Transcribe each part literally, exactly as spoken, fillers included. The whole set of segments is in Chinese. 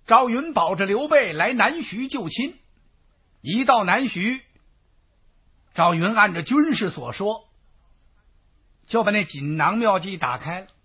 赵云保着刘备来南徐救亲。一到南徐，赵云按照军士所说，就把那锦囊妙计打开了，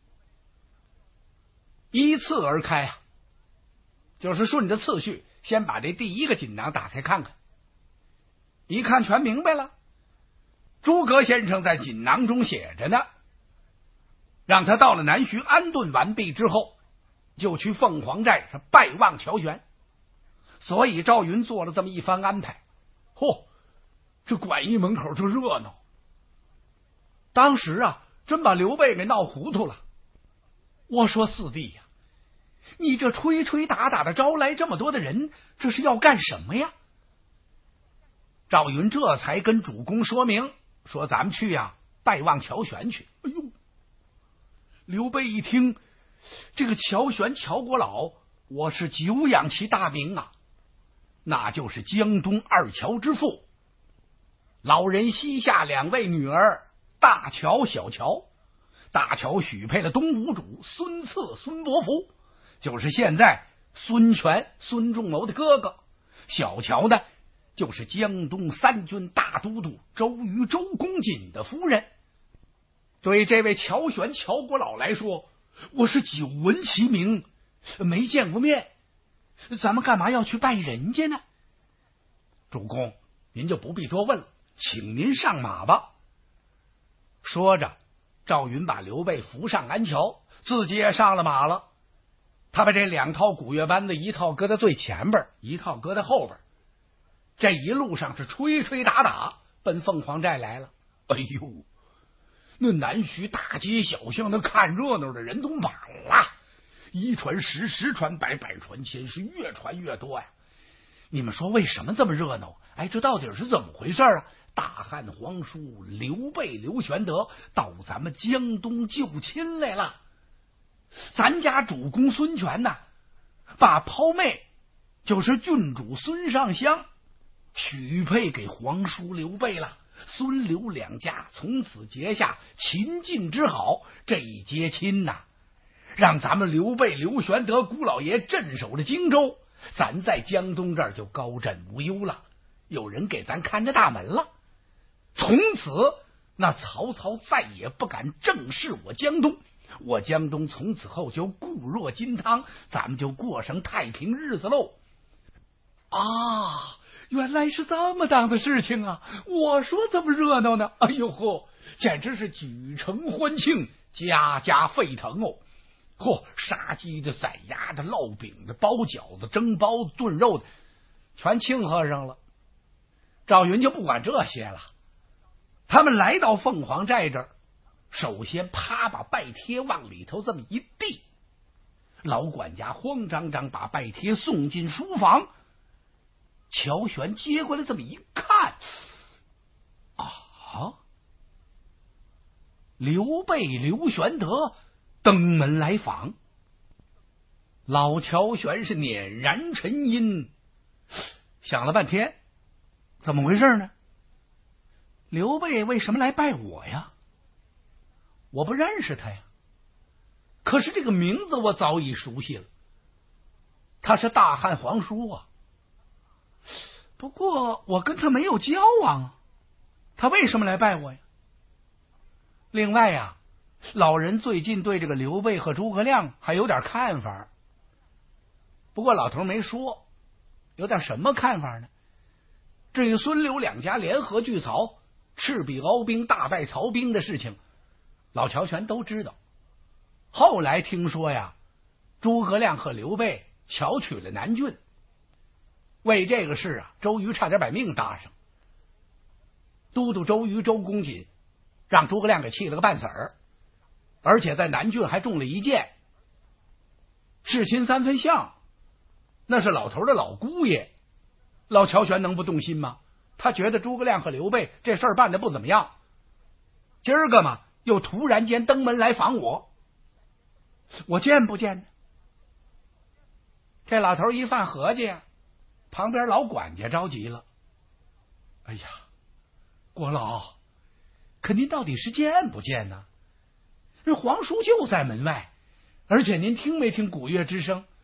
依次而开啊，就是顺着次序，先把这第一个锦囊打开看看。一看全明白了，诸葛先生在锦囊中写着呢，让他到了南徐安顿完毕之后，就去凤凰寨是拜望乔玄。所以赵云做了这么一番安排。嚯，这馆驿门口就热闹。当时啊，真把刘备给闹糊涂了。我说四弟呀，你这吹吹打打的招来这么多的人，这是要干什么呀？赵云这才跟主公说明，说咱们去呀、啊、拜望乔玄去。哎呦，刘备一听，这个乔玄乔国老，我是久仰其大名啊，那就是江东二乔之父。老人膝下两位女儿，大乔小乔。大乔许配了东吴主孙策孙伯符，就是现在孙权孙仲谋的哥哥。小乔呢，就是江东三军大都督周瑜周公瑾的夫人。对这位乔玄乔国老来说，我是久闻其名，没见过面，咱们干嘛要去拜人家呢？主公，您就不必多问了，请您上马吧。说着，赵云把刘备扶上鞍桥，自己也上了马了。他把这两套古乐班子，一套搁在最前边，一套搁在后边。这一路上是吹吹打打，奔凤凰寨来了。哎呦，那南徐大街小巷，那看热闹的人都满了，一传十，十传百，百传千，是越传越多呀。你们说为什么这么热闹？哎，这到底是怎么回事啊？大汉皇叔刘备刘玄德到咱们江东救亲来了。咱家主公孙权呐，把胞妹就是郡主孙尚香许配给皇叔刘备了。孙刘两家从此结下秦晋之好。这一结亲呐，让咱们刘备刘玄德姑老爷镇守着荆州，咱在江东这儿就高枕无忧了，有人给咱看着大门了。从此那曹操再也不敢正视我江东，我江东从此后就固若金汤，咱们就过上太平日子喽。啊，原来是这么档的事情啊！我说这么热闹呢，哎呦嚯，简直是举城欢庆，家家沸腾哦。嚯，杀鸡的、宰鸭的、烙饼的、包饺子、蒸包子、炖肉的，全庆贺上了。赵云就不管这些了，他们来到凤凰寨这儿，首先啪把拜帖往里头这么一递，老管家慌张张把拜帖送进书房。乔玄接过来这么一看，啊，刘备刘玄德登门来访。老乔玄是捻然沉吟，想了半天，怎么回事呢？刘备为什么来拜我呀？我不认识他呀，可是这个名字我早已熟悉了，他是大汉皇叔啊。不过我跟他没有交往啊，他为什么来拜我呀？另外呀、啊，老人最近对这个刘备和诸葛亮还有点看法，不过老头没说，有点什么看法呢？至于孙刘两家联合拒曹，赤壁鏖兵大败曹兵的事情，老乔全都知道。后来听说呀，诸葛亮和刘备巧取了南郡，为这个事啊，周瑜差点把命搭上。都督周瑜周公瑾让诸葛亮给气了个半死儿，而且在南郡还中了一箭。弑亲三分像，那是老头的老姑爷，老乔玄能不动心吗？他觉得诸葛亮和刘备这事儿办得不怎么样，今儿个嘛又突然间登门来访我，我见不见呢？这老头一犯合计啊，旁边老管家着急了。哎呀，郭老，可您到底是见不见呢？这皇叔就在门外，而且您听没听鼓乐之声？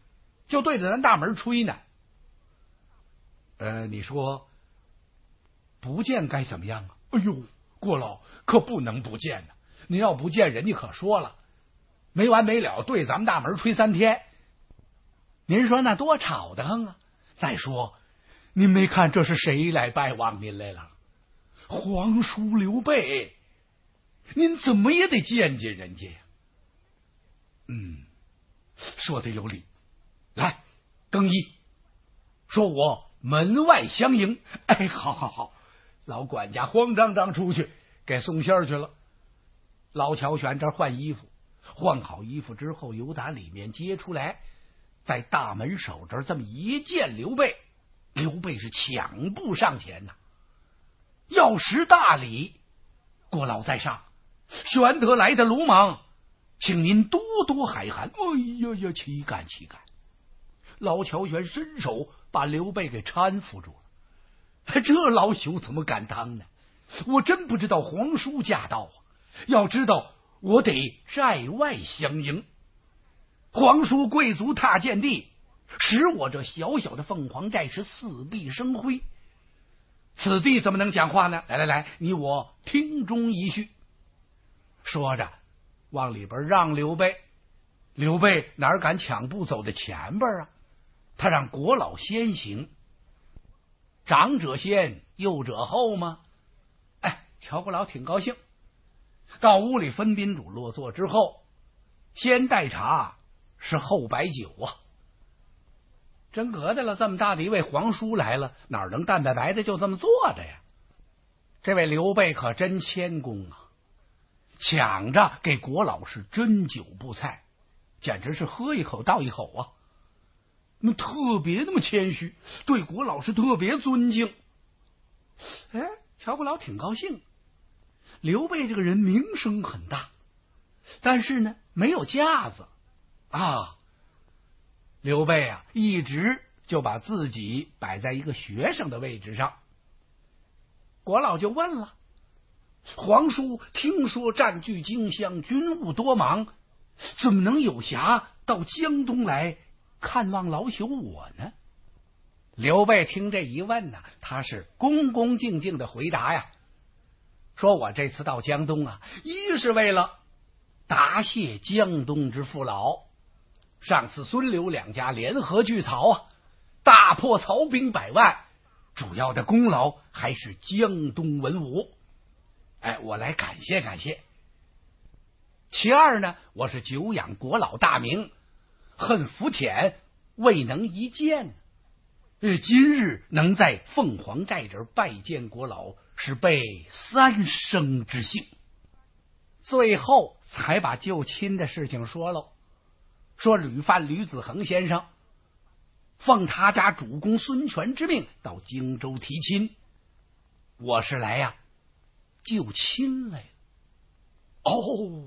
就对着咱大门吹呢。呃，你说不见该怎么样啊？哎呦，郭老可不能不见呢！您要不见，人家可说了，没完没了对咱们大门吹三天。您说那多吵得慌啊！再说，您没看这是谁来拜望您来了？皇叔刘备，您怎么也得见见人家呀。嗯，说的有理。来，更衣，说我门外相迎。哎，好好好，老管家慌张张出去给送信儿去了。老乔全这换衣服，换好衣服之后，由打里面接出来，在大门手这儿这么一见刘备，刘备是抢步上前呐、啊，要识大礼。郭老在上，玄德来的鲁莽，请您多多海涵。哎呀呀，岂敢岂敢！老乔玄伸手把刘备给搀扶住了。这老朽怎么敢当呢？我真不知道皇叔驾到啊！要知道，我得寨外相迎。皇叔贵族踏见地，使我这小小的凤凰寨是四壁生辉。此地怎么能讲话呢？来来来，你我听中一叙。说着，往里边让刘备。刘备哪敢抢步走在前边啊？他让国老先行，长者先，幼者后吗？哎，乔国老挺高兴。到屋里分宾主落座之后，先代茶，是后摆酒啊。真格的了，这么大的一位皇叔来了，哪能淡白白的就这么坐着呀？这位刘备可真谦恭啊，抢着给国老是斟酒布菜，简直是喝一口倒一口啊。那特别那么谦虚，对国老是特别尊敬。哎，乔国老挺高兴。刘备这个人名声很大，但是呢没有架子啊。刘备啊，一直就把自己摆在一个学生的位置上。国老就问了：皇叔听说占据荆襄，军务多忙，怎么能有暇到江东来看望老朽我呢？刘备听这一问呢，他是恭恭敬敬的回答呀，说我这次到江东啊，一是为了答谢江东之父老。上次孙刘两家联合拒曹啊，大破曹兵百万，主要的功劳还是江东文武。哎，我来感谢感谢。其二呢，我是久仰国老大名，恨福田未能一见。呃，今日能在凤凰寨这儿拜见国老，是被三生之幸。最后才把救亲的事情说喽，说吕范吕子恒先生奉他家主公孙权之命到荆州提亲，我是来呀、啊、救亲来了。哦，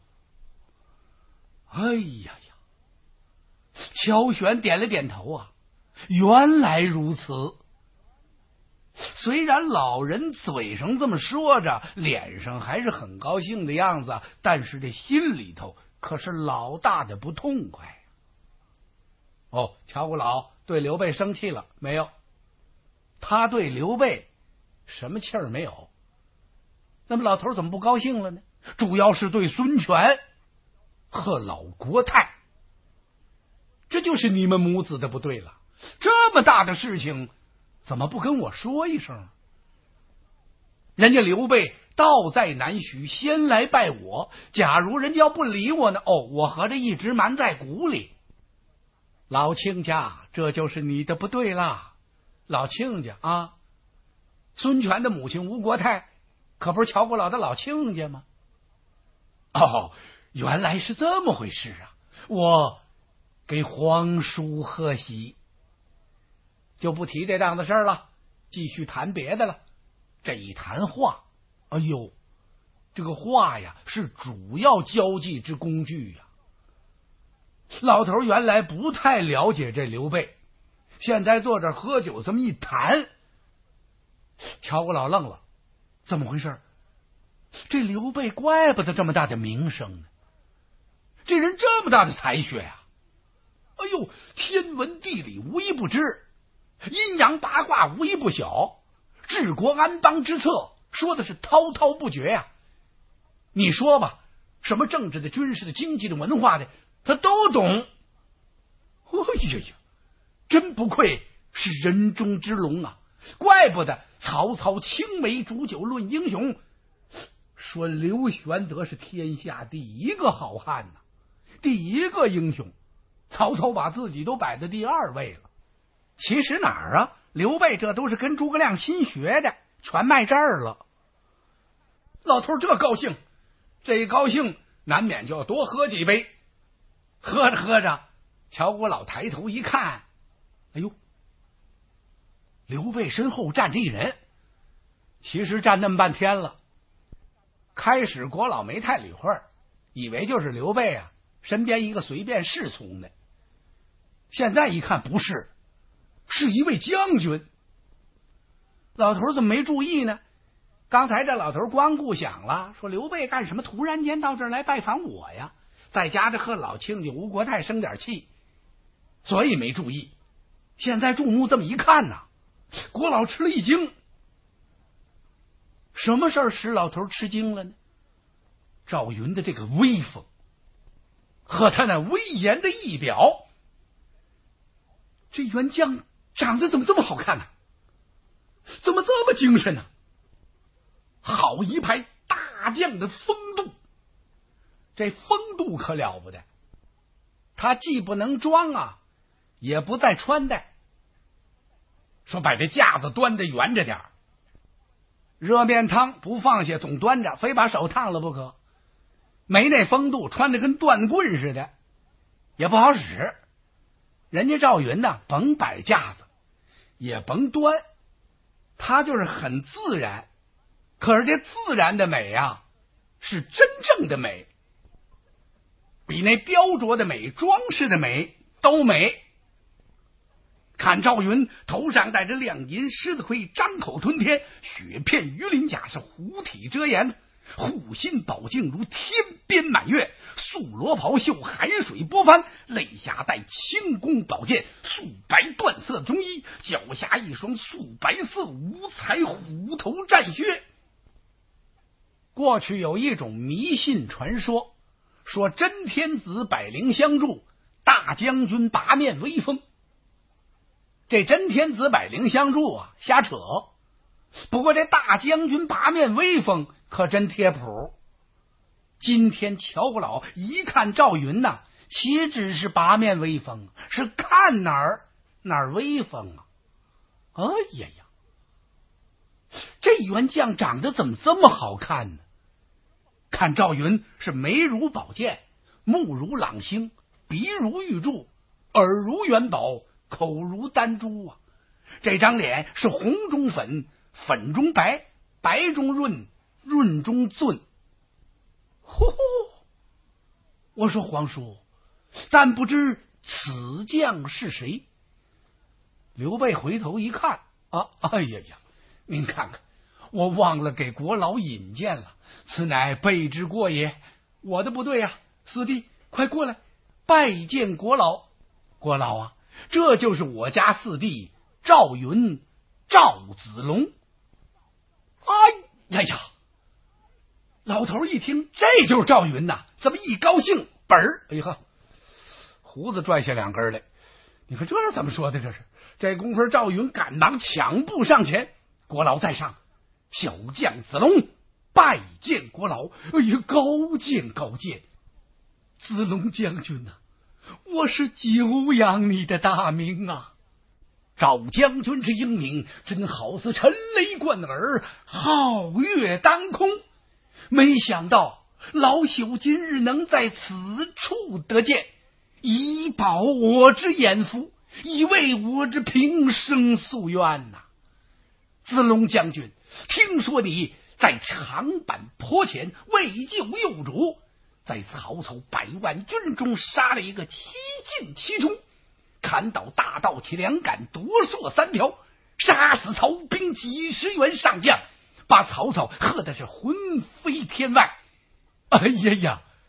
哎呀呀！乔玄点了点头啊，原来如此。虽然老人嘴上这么说着，脸上还是很高兴的样子，但是这心里头可是老大的不痛快。哦，乔国老对刘备生气了没有？他对刘备什么气儿没有？那么老头怎么不高兴了呢？主要是对孙权和老国泰，这就是你们母子的不对了。这么大的事情怎么不跟我说一声？人家刘备道在南徐，先来拜我，假如人家要不理我呢？哦，我合着一直瞒在鼓里。老亲家，这就是你的不对啦。老亲家啊，孙权的母亲吴国泰可不是乔国老的老亲家吗？哦，原来是这么回事啊！我给皇叔贺喜。就不提这档子事儿了，继续谈别的了。这一谈话，哎呦，这个话呀是主要交际之工具呀。老头原来不太了解这刘备，现在坐这喝酒这么一谈，乔国老愣了，怎么回事？这刘备怪不得这么大的名声呢，这人这么大的才学呀、啊！ 哎呦，天文地理无一不知，阴阳八卦无一不晓，治国安邦之策说的是滔滔不绝呀、啊。你说吧，什么政治的、军事的、经济的、文化的，他都懂。哎呀呀，真不愧是人中之龙啊！怪不得曹操青梅煮酒论英雄，说刘玄德是天下第一个好汉呐、啊，第一个英雄。曹操把自己都摆在第二位了。其实哪儿啊？刘备这都是跟诸葛亮新学的，全卖这儿了。老头这高兴，这一高兴难免就要多喝几杯。喝着喝着，乔国老抬头一看，哎呦，刘备身后站着一人。其实站那么半天了，开始国老没太理会，以为就是刘备啊身边一个随便侍从的。现在一看不是，是一位将军。老头怎么没注意呢？刚才这老头光顾想了，说刘备干什么突然间到这儿来拜访我呀？在家这和老亲家吴国太生点气，所以没注意。现在注目这么一看呐，国老吃了一惊。什么事儿使老头吃惊了呢？赵云的这个威风和他那威严的仪表。这袁将长得怎么这么好看呢、啊？怎么这么精神呢、啊？好一排大将的风度，这风度可了不得。他既不能装啊，也不再穿戴。说把这架子端得圆着点儿，热面汤不放下总端着，非把手烫了不可。没那风度，穿得跟断棍似的，也不好使。人家赵云呢，甭摆架子，也甭端，他就是很自然。可是这自然的美啊，是真正的美，比那雕琢的美、装饰的美都美。看赵云头上戴着亮银狮子盔，张口吞天，雪片鱼鳞甲是虎体遮颜，护心宝镜如天边满月，素罗袍袖海水波帆，肋下带青宫宝剑，素白缎色中衣，脚下一双素白色五彩虎头战靴。过去有一种迷信传说，说真天子百灵相助，大将军八面威风。这真天子百灵相助啊，瞎扯。不过这大将军八面威风可真贴谱。今天乔国老一看赵云呐、啊，岂止是八面威风，是看哪儿哪儿威风啊！哎呀呀，这员将长得怎么这么好看呢？看赵云是眉如宝剑，目如朗星，鼻如玉柱，耳如元宝，口如丹珠啊！这张脸是红中粉，粉中白，白中润，润中俊。呼呼！我说皇叔，但不知此将是谁？刘备回头一看啊，哎呀呀，您看看，我忘了给国老引荐了，此乃备之过也。我的不对呀、啊，四弟，快过来拜见国老。国老啊，这就是我家四弟赵云，赵子龙。哎呀呀！老头一听，这就是赵云呐，这么一高兴，本儿，哎呀，胡子拽下两根来。你看这是怎么说的？这是这功夫，赵云赶忙抢步上前，国老在上，小将子龙拜见国老。哎呀，高见高见！子龙将军呐、啊，我是久仰你的大名啊！赵将军之英名，真好似陈雷贯耳，皓月当空。没想到老朽今日能在此处得见，以报我之眼福，以为我之平生夙愿呐、啊！子龙将军，听说你在长坂坡前为救幼主，在曹操百万军中杀了一个七进七出，砍倒大盗齐两杆，夺槊三条，杀死曹兵几十员上将，把曹操喝的是魂飞天外。哎呀呀，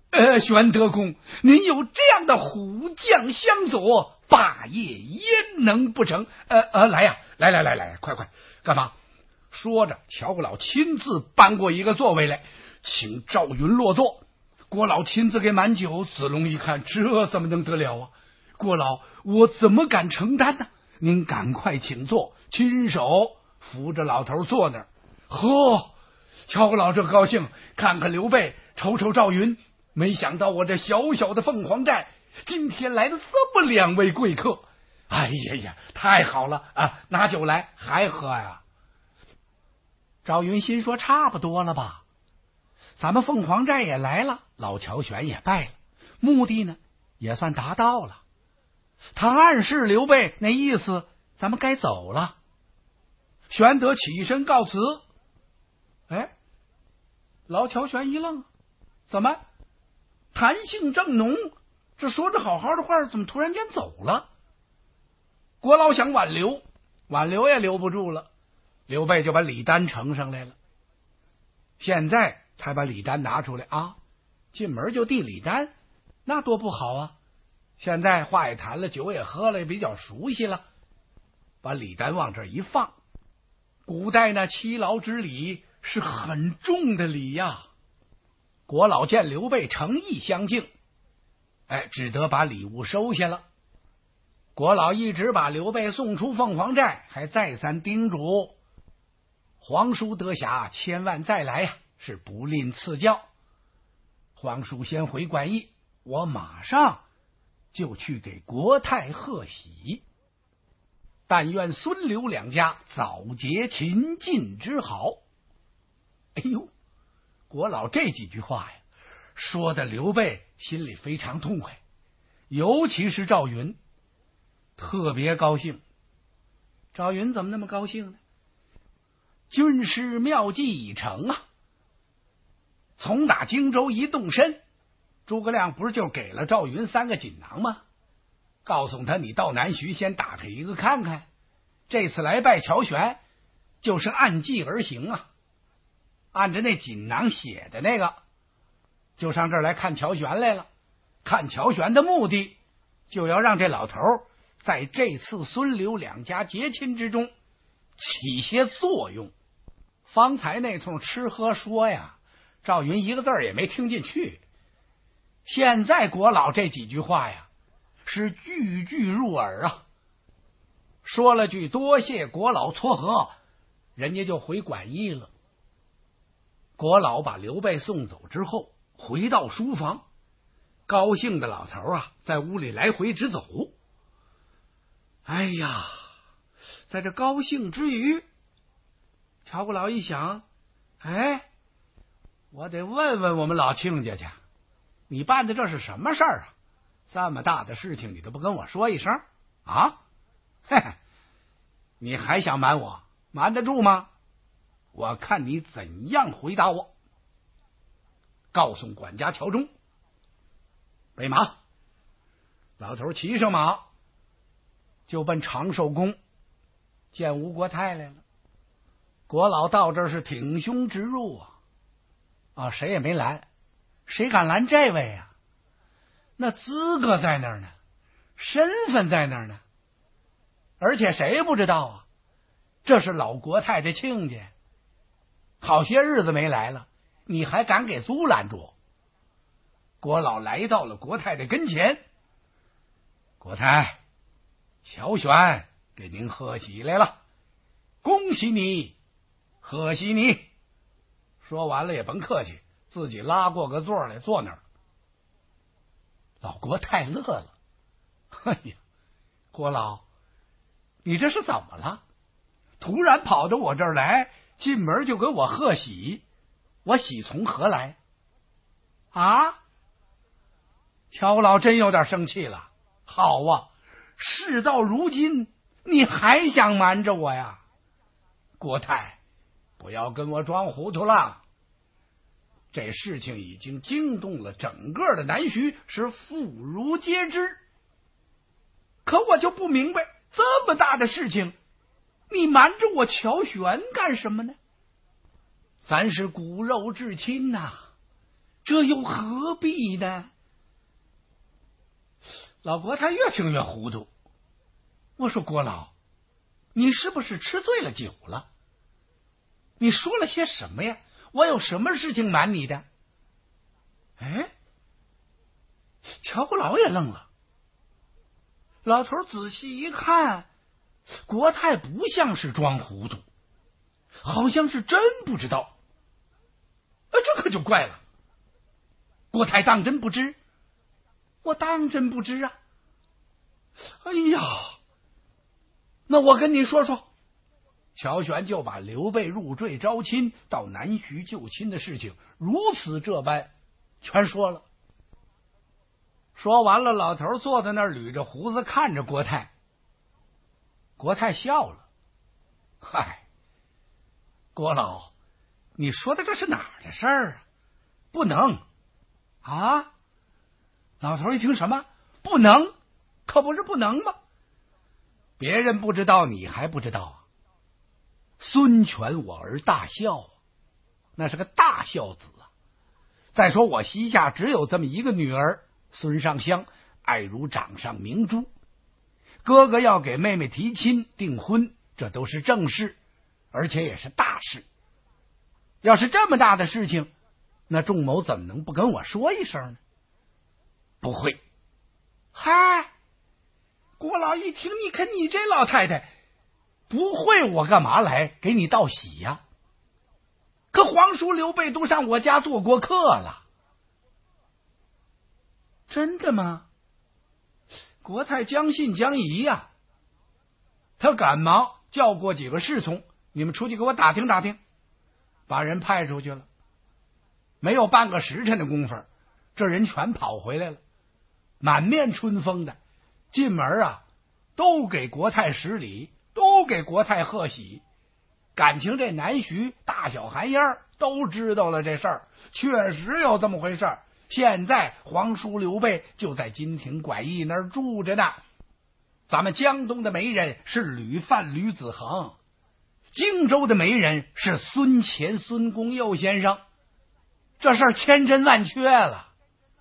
呃，玄德公，您有这样的虎将相佐，霸业焉能不成？呃呃，来呀，来来来来，快快，干嘛？说着，乔国老亲自搬过一个座位来，请赵云落座。郭老亲自给满酒，子龙一看，这怎么能得了啊？郭老，我怎么敢承担呢？您赶快请坐，亲手扶着老头坐那儿。呵，乔国老这高兴，看看刘备，瞅瞅赵云。没想到我这小小的凤凰寨今天来的这么两位贵客，哎呀呀，太好了啊！拿酒来，还喝呀？赵云心说差不多了吧，咱们凤凰寨也来了，老乔玄也败了，目的呢也算达到了。他暗示刘备那意思，咱们该走了。玄德起身告辞。哎，老乔玄一愣，怎么谈性正浓，这说着好好的话，怎么突然间走了？郭老想挽留，挽留也留不住了。刘备就把礼单呈上来了。现在才把礼单拿出来啊，进门就递礼单，那多不好啊！现在话也谈了，酒也喝了，也比较熟悉了，把礼单往这一放。古代呢，七劳之礼是很重的礼呀。国老见刘备诚意相敬，哎，只得把礼物收下了。国老一直把刘备送出凤凰寨，还再三叮嘱皇叔得暇千万再来呀，是不吝赐教。皇叔先回馆驿，我马上就去给国泰贺喜。但愿孙刘两家早结秦晋之好。哎呦，国老这几句话呀，说的刘备心里非常痛快，尤其是赵云特别高兴。赵云怎么那么高兴呢？军师妙计已成啊！从打荆州一动身，诸葛亮不是就给了赵云三个锦囊吗？告诉他，你到南徐先打开一个看看，这次来拜乔玄就是按计而行啊，按着那锦囊写的那个，就上这儿来看乔玄来了。看乔玄的目的，就要让这老头在这次孙刘两家结亲之中起些作用。方才那通吃喝说呀，赵云一个字儿也没听进去。现在国老这几句话呀，是句句入耳啊。说了句多谢国老撮合，人家就回馆驿了。国老把刘备送走之后，回到书房，高兴的老头啊，在屋里来回直走。哎呀，在这高兴之余，乔国老一想，哎，我得问问我们老亲家去，你办的这是什么事儿啊？这么大的事情你都不跟我说一声啊？嘿嘿，你还想瞒我？瞒得住吗？我看你怎样回答我。告诉管家乔忠，备马。老头骑上马，就奔长寿宫见吴国泰来了。国老到这儿是挺胸直入啊，啊，谁也没拦，谁敢拦这位啊？那资格在那儿呢，身份在那儿呢，而且谁不知道啊？这是老国泰的亲家，好些日子没来了，你还敢给阻拦住？国老来到了国泰的跟前，国泰，乔玄给您贺喜来了，恭喜你，贺喜你。说完了也甭客气，自己拉过个座来坐那儿。老国泰乐了，哎呀，郭老，你这是怎么了？突然跑到我这儿来，进门就给我贺喜，我喜从何来？啊？乔老真有点生气了。好啊，事到如今，你还想瞒着我呀？国泰，不要跟我装糊涂了。这事情已经惊动了整个的南徐，是妇孺皆知。可我就不明白，这么大的事情，你瞒着我乔玄干什么呢？咱是骨肉至亲呐、啊， 这又何必呢？老国泰越听越糊涂。我说郭老，你是不是吃醉了酒了？你说了些什么呀？我有什么事情瞒你的？哎，乔国老也愣了。老头仔细一看，国泰不像是装糊涂，好像是真不知道。哎，这可就怪了。国泰当真不知？我当真不知啊。哎呀，那我跟你说说。乔玄就把刘备入赘招亲到南徐救亲的事情如此这般全说了。说完了，老头坐在那儿捋着胡子看着国泰。国泰笑了。嗨，郭老，你说的这是哪儿的事儿啊？不能啊！老头一听，什么不能？可不是不能吗？别人不知道，你还不知道啊？孙权我儿大孝，那是个大孝子啊。再说我膝下只有这么一个女儿孙尚香，爱如掌上明珠。哥哥要给妹妹提亲订婚，这都是正事，而且也是大事。要是这么大的事情，那仲谋怎么能不跟我说一声呢？不会。嗨，郭老一听，你看你这老太太，不会我干嘛来给你道喜呀？可皇叔刘备都上我家做过客了。真的吗？国泰将信将疑呀、啊，他赶忙叫过几个侍从，你们出去给我打听打听，把人派出去了。没有半个时辰的功夫，这人全跑回来了，满面春风的，进门啊，都给国泰施礼，都给国泰贺喜。感情这南徐大小寒烟都知道了这事儿，确实有这么回事儿。现在皇叔刘备就在金庭拐驿那儿住着呢。咱们江东的媒人是吕范吕子恒，荆州的媒人是孙乾孙公佑先生，这事儿千真万确了。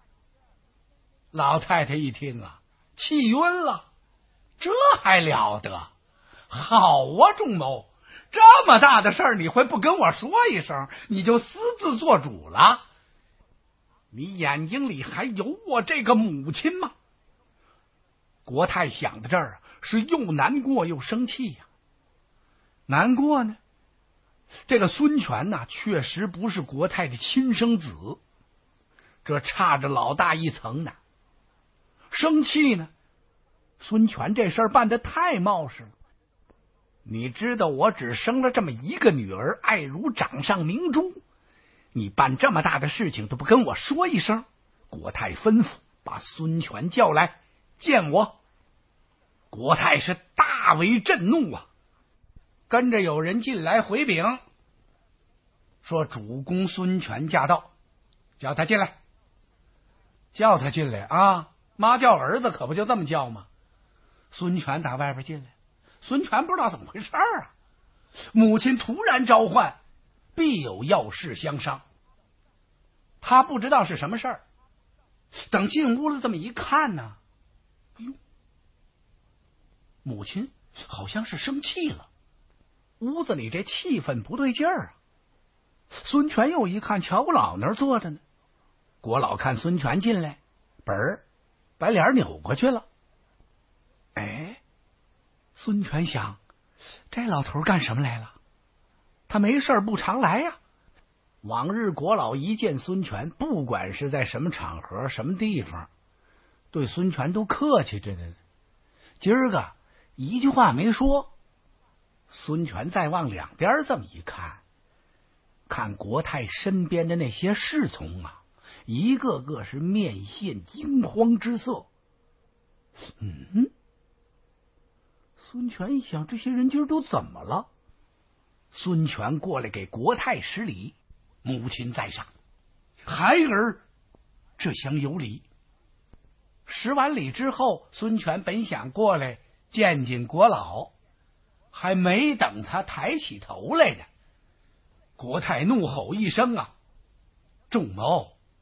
老太太一听啊，气晕了，这还了得！好啊，仲谋，这么大的事儿你会不跟我说一声，你就私自做主了？你眼睛里还有我这个母亲吗？国泰想到这儿啊，是又难过又生气呀、啊。难过呢，这个孙权呐、啊，确实不是国泰的亲生子，这差着老大一层呢。生气呢，孙权这事儿办得太冒失了。你知道我只生了这么一个女儿，爱如掌上明珠，你办这么大的事情都不跟我说一声。国泰吩咐把孙权叫来见我。国泰是大为震怒啊，跟着有人进来回禀，说主公孙权驾到，叫他进来。叫他进来啊，妈叫儿子可不就这么叫吗？孙权打外边进来，孙权不知道怎么回事啊，母亲突然召唤，必有要事相商。他不知道是什么事儿，等进屋了这么一看呢，哎呦，母亲好像是生气了，屋子里这气氛不对劲儿啊。孙权又一看，乔国老那儿坐着呢，国老看孙权进来，本儿把脸扭过去了。哎，孙权想，这老头干什么来了？他没事不常来呀、啊。往日国老一见孙权，不管是在什么场合什么地方，对孙权都客气着呢。今儿个一句话没说。孙权再往两边这么一看，看国泰身边的那些侍从啊，一个个是面现惊慌之色。嗯，孙权一想，这些人今儿都怎么了？孙权过来给国泰施礼，母亲在上，孩儿这厢有礼。施完礼之后，孙权本想过来见见国老，还没等他抬起头来呢，国泰怒吼一声啊，仲谋，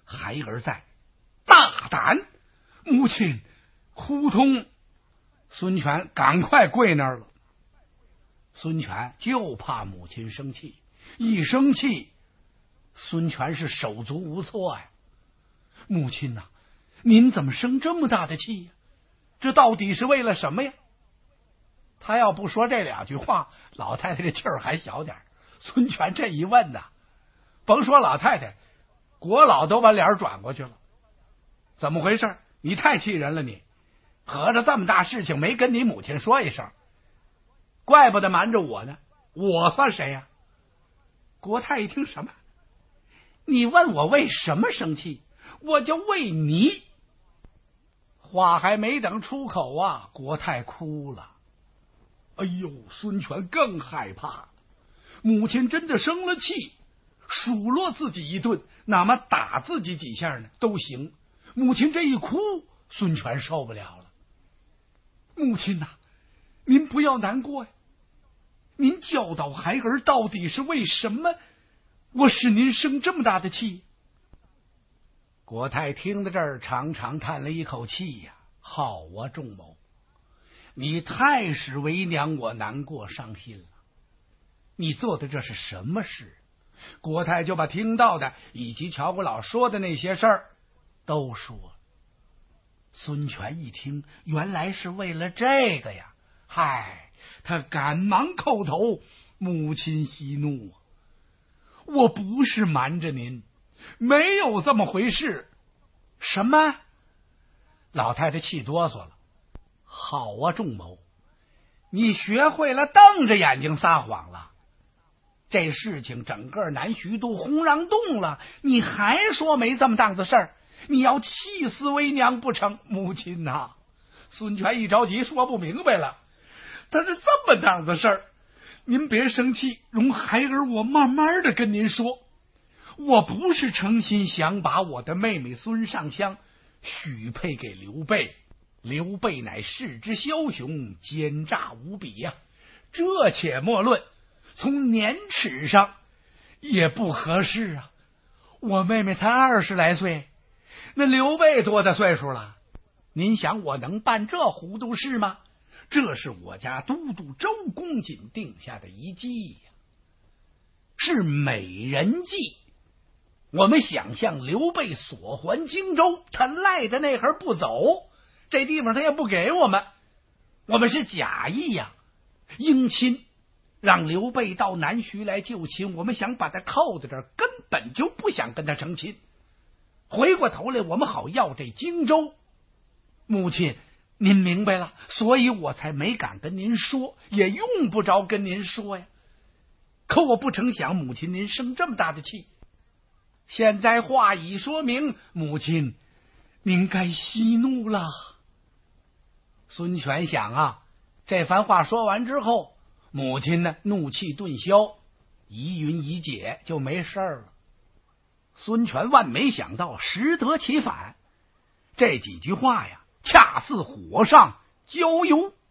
孩儿在，大胆！母亲，呼通！孙权赶快跪那儿了。孙权就怕母亲生气，一生气，孙权是手足无措呀。母亲呐、啊，您怎么生这么大的气呀？这到底是为了什么呀？他要不说这两句话，老太太这气儿还小点。孙权这一问呐，甭说老太太，国老都把脸转过去了。怎么回事？你太气人了你！合着这么大事情没跟你母亲说一声，怪不得瞒着我呢。我算谁呀、啊？国太一听什么？你问我为什么生气？我就为你。话还没等出口啊，国太哭了。哎呦，孙权更害怕，母亲真的生了气，数落自己一顿，哪么打自己几下呢都行。母亲这一哭，孙权受不了了。母亲呐、啊，您不要难过呀。您教导孩儿到底是为什么？我使您生这么大的气？国太听到这儿，长长叹了一口气呀。好啊，仲谋，你太使为娘我难过伤心了。你做的这是什么事？国太就把听到的以及乔国老说的那些事儿都说了。孙权一听，原来是为了这个呀！嗨，他赶忙叩头，母亲息怒啊！我不是瞒着您，没有这么回事。什么？老太太气哆嗦了。好啊，仲谋，你学会了瞪着眼睛撒谎了。这事情整个南徐都轰然动了，你还说没这么档子事儿？你要气死为娘不成？母亲呐、啊！孙权一着急说不明白了，他是这么档子事儿，您别生气，容孩儿我慢慢的跟您说。我不是诚心想把我的妹妹孙尚香许配给刘备，刘备乃世之枭雄，奸诈无比呀、啊，这且莫论，从年齿上也不合适啊。我妹妹才二十来岁，那刘备多大岁数了？您想我能办这糊涂事吗？这是我家都督周公瑾定下的一计呀，是美人计。我们想象刘备所还荆州，他赖的那会不走，这地方他也不给我们，我们是假意呀，迎亲，让刘备到南徐来就亲。我们想把他扣在这儿，根本就不想跟他成亲。回过头来，我们好要这荆州。母亲，您明白了，所以我才没敢跟您说，也用不着跟您说呀。可我不成想，母亲您生这么大的气。现在话已说明，母亲您该息怒了。孙权想啊，这番话说完之后，母亲呢怒气顿消，疑云疑解，就没事了。孙权万没想到，适得其反，这几句话呀，恰似火上浇油。